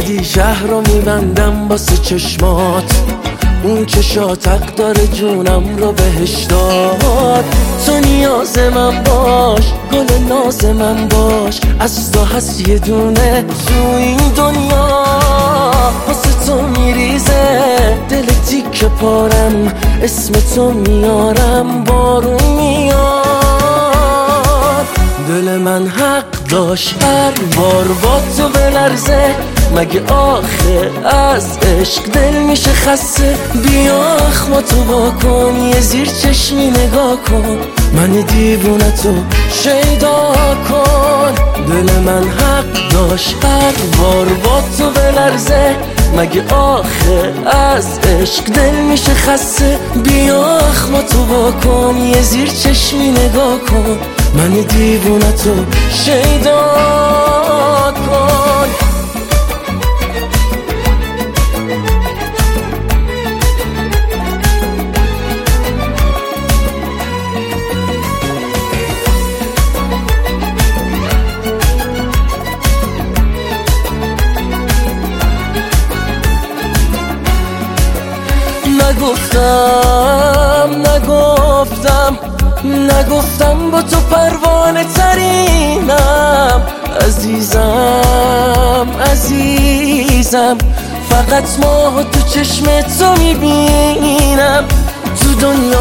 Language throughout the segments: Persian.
دیدی شهر رو میبندم واسه چشمات، اون چشات حق داره جونم رو بهش داد. تو نیاز من باش، گل ناز من باش، از تو هست یه دونه تو این دنیا. واسه تو میریزه دل تیکه پارم، اسم تو میارم بارون میاد. دل من حق داشت هر بار با تو بلرزه، مگه آخه از عشق دل میشه خسته؟ بیا اخماتو واکن، یه زیر چشمی نگاه کن، من دیوونه تو شیدا کن. دل من حق داشت هر بار با تو بلرزه، مگه آخه از عشق دل میشه خسته؟ بیا اخماتو واکن، یه زیر چشمی نگاه کن، من دیوونه تو شیدا کن. نگفتم با تو پروانه ترینم. عزیزم فقط ماه تو چشم تو میبینم. تو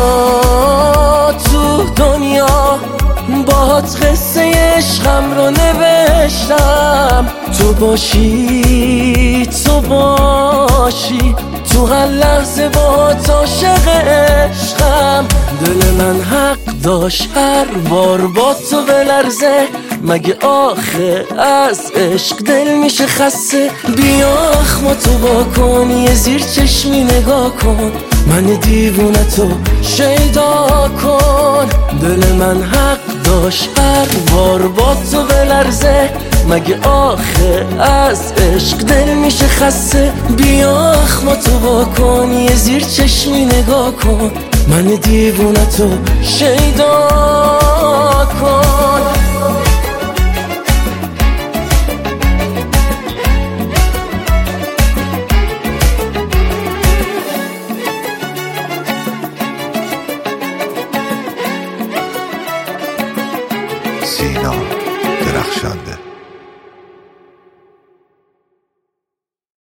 دنیا باهات قصه عشقم رو نوشتم. تو باشی تو هر لحظه باهات عاشق عشقم. دل من حق داشت هر بار با تو بلرزه، مگه آخه از عشق دل میشه خسته؟ بیا اخماتو واکن، یه زیر چشمی نگاه کن، من دیوونه تو شیدا کن. دل من حق داشت هر بار با تو بلرزه، مگه آخه از عشق دل میشه خسته؟ بیا اخماتو واکن، یه زیر چشمی نگاه کن، من دیوونه تو شیدا کن.